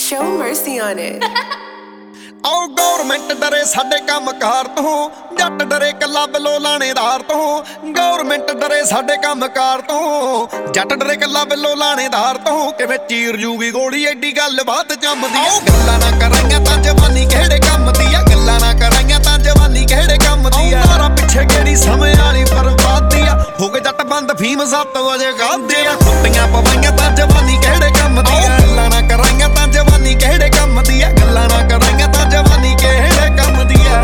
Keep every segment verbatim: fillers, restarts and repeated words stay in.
Show mercy on it. ਆਓ government ਡਰੇ ਸਾਡੇ ਕੰਮ ਕਾਰ ਤੋਂ, ਜੱਟ ਡਰੇ ਕੱਲਾ ਬਿੱਲੋ ਲਾਣੇਦਾਰ ਤੋਂ। ਗੌਰਮੈਂਟ ਡਰੇ ਸਾਡੇ ਕੰਮ ਕਾਰ ਤੋਂ, ਜੱਟ ਡਰੇ ਕੱਲਾ ਬਿੱਲੋ ਲਾਣੇਦਾਰ ਤੋਂ। ਕਿਵੇਂ ਚੀਰ ਜੂਗੀ ਗੋਲੀ ਐਡੀ ਗੱਲ ਬਾਤ ਜੰਮਦੀ ਆ। ਗੱਲਾਂ ਨਾ ਕਰਾਂਗੇ ਤਾਂ ਜਵਾਨੀ ਕਿਹੜੇ ਕੰਮ ਦੀ ਆ, ਗੱਲਾਂ ਨਾ ਕਰਾਂਗੇ ਤਾਂ ਜਵਾਨੀ ਕਿਹੜੇ ਕੰਮ ਦੀ ਆ। ਮਾਰਾ ਪਿੱਛੇ ਕਿਹੜੀ ਸਮੇਂ ਵਾਲੀ ਬਰਬਾਦੀ ਆ, ਹੋ ਗਏ ਜੱਟ ਬੰਦ ਫੀਮ ਸੱਤ ਵਜੇ ਗਾਉਂਦੇ ਆ। ਖੁੱਟੀਆਂ ਪਵਾਈਆਂ ਤਾਂ ਜਵਾਨੀ ਕਿਹੜੇ ਕੰਮ ਦੀ ਆ, ਗੱਲਾਂ ਨਾ ਕਰਾਂਗੇ ਤਾਂ ਜਵਾਨੀ ਕਿਹੜੇ ਕੰਮ ਦੀ ਆ। ਗੱਲਾਂ ਨਾ ਕਰਾਂਗੇ ਤਾਂ ਜਵਾਨੀ ਕਿਹੜੇ ਕੰਮ ਦੀ ਆ।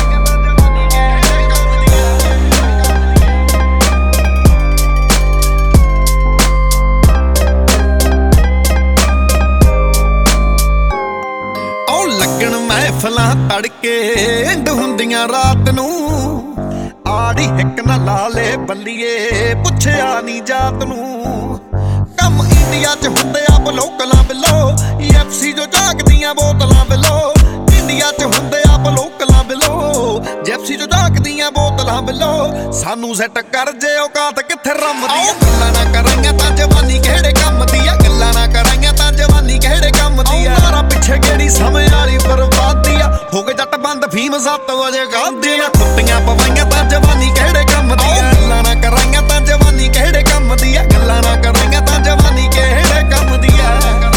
ਆਉ ਲੱਗਣ ਮਹਿਫਲਾਂ ਤੜਕੇ ਇੰਡ ਹੁੰਦੀਆਂ ਰਾਤ ਨੂੰ, ਆੜੀ ਹਿੱਕ ਨਾ ਲਾ ਲੈ ਬੱਲੀਏ ਪੁੱਛਿਆ ਨੀ ਜਾਤ ਨੂੰ। ਕੰਮ ਇੰਡੀਆ ਚ ਹੁੰਦੇ ਆ ਬਲੋਕਲਾਂ ਬਿਲੋ, ਐਫ ਸੀ ਜੋ ਝਾਕਦੀਆਂ ਬੋਤਲਾਂ ਬਿਲੋ। ਇੰਡੀਆ ਚ ਹੁੰਦੇ ਆ ਬਲੋਕਲਾਂ ਬਿਲੋ, ਜੈਪਸੀ ਜੋ ਝਾਕਦੀਆਂ ਬੋਤਲਾਂ ਬਿਲੋ। ਸਾਨੂੰ ਸੈੱਟ ਕਰ ਜੇ ਔਕਾਤ ਕਿੱਥੇ ਰਮਦੀ ਆ। ਗੱਲਾਂ ਨਾ ਕਰਾਂਗੇ ਤਾਂ ਜਵਾਨੀ ਕਿਹੜੇ ਕੰਮ ਦੀ ਆ, ਗੱਲਾਂ ਨਾ ਕਰਾਂਗੇ ਤਾਂ ਜਵਾਨੀ ਕਿਹੜੇ ਕੰਮ ਦੀ ਆ। ਮਾਰਾ ਪਿੱਛੇ ਕਿਹੜੀ ਸਮੇਂ ਵਾਲੀ ਬਰਬਾਦੀ ਆ, ਹੋ ਗਏ ਜੱਟ ਬੰਦ ਫੀਮ ਸੱਤ ਵਜੇ ਗਾਉਂਦੇ ਆ। ਖੁੱਟੀਆਂ ਪਵਾਈਆਂ ਤਾਂ ਜਵਾਨੀ ਕਿਹੜੇ ਕੰਮ ਦੀ ਆ, ਗੱਲਾਂ ਨਾ ਕਰਾਂਗੇ ਤਾਂ ਜਵਾਨੀ ਕਿਹੜੇ ਕੰਮ ਦੀ ਆ। ਗੱਲਾਂ ਨਾ ਕਰਾਂਗੇ ਤਾਂ ਜਵਾਨੀ ਕਿਹੜੇ ਕੰਮ ਦੀ ਆ।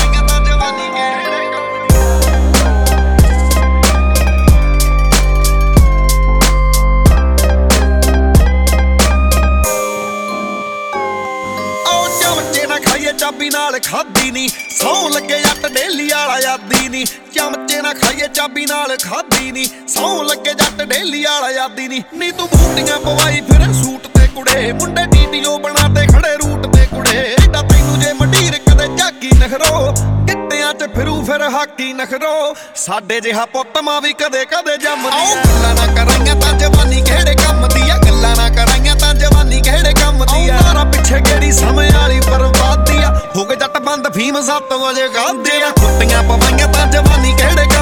ਚਾਬੀ ਨਾਲ ਖਾਦੀ ਨੀ, ਸੌ ਲੱਗੇ ਜੱਟ ਡੇਲੀ ਵਾਲਾ ਯਾਦੀ ਨੀ। ਚਮਚੇ ਨਾ ਖਾਈਏ ਚਾਬੀ ਨਾਲ ਖਾਦੀ ਨੀ, ਸੌ ਲੱਗੇ ਜੱਟ ਡੇਲੀ ਵਾਲਾ ਯਾਦੀ ਨੀ। ਨੀ ਤੂੰ ਬੂਟੀਆਂ ਪਵਾਈ ਫਿਰ ਸੂਟ ਤੇ ਕੁੜੇ, ਮੁੰਡੇ ਡੀਟੀਓ ਬਣਾ ਤੇ ਖੜੇ ਰੂਟ ਤੇ ਕੁੜੇ। ਐਡਾ ਤੈਨੂੰ ਜੇ ਮੰਡੀਰ ਕਦੇ ਝਾਕੀ ਨਖਰੋ, ਗਿੱਟਿਆਂ ਚ ਫਿਰੂ ਫਿਰ ਹਾਕੀ ਨਖਰੋ। ਸਾਡੇ ਜਿਹਾ ਪੁੱਤ ਮਾਂ ਵੀ ਕਦੇ ਕਦੇ ਜੰਮਦੀ ਆ। ਗੱਲਾਂ ਨਾ ਕਰਾਂਗੇ ਤਾਂ ਜਵਾਨੀ ਕਿਹੜੇ ਕੰਮ ਦੀ ਆ, ਗੱਲਾਂ ਨਾ ਕਰਾਂਗੇ ਤਾਂ ਜਵਾਨੀ ਕਿਹੜੇ ਕੰਮ ਦੀ ਆ। ਮਾਰਾ ਪਿੱਛੇ ਕਿਹੜੀ ਸਮੇਂ ਵਾਲੀ ਬਰਬਾਦੀ ਆ, ਹੋ ਗਏ ਜੱਟ ਬੰਦ ਫੀਮ ਸੱਤ ਵਜੇ ਗਾਉਂਦੇ ਆ। ਖੁੱਟੀਆਂ ਪਵਾਈਆਂ ਤਾਂ ਜਵਾਨੀ ਕਿਹੜੇ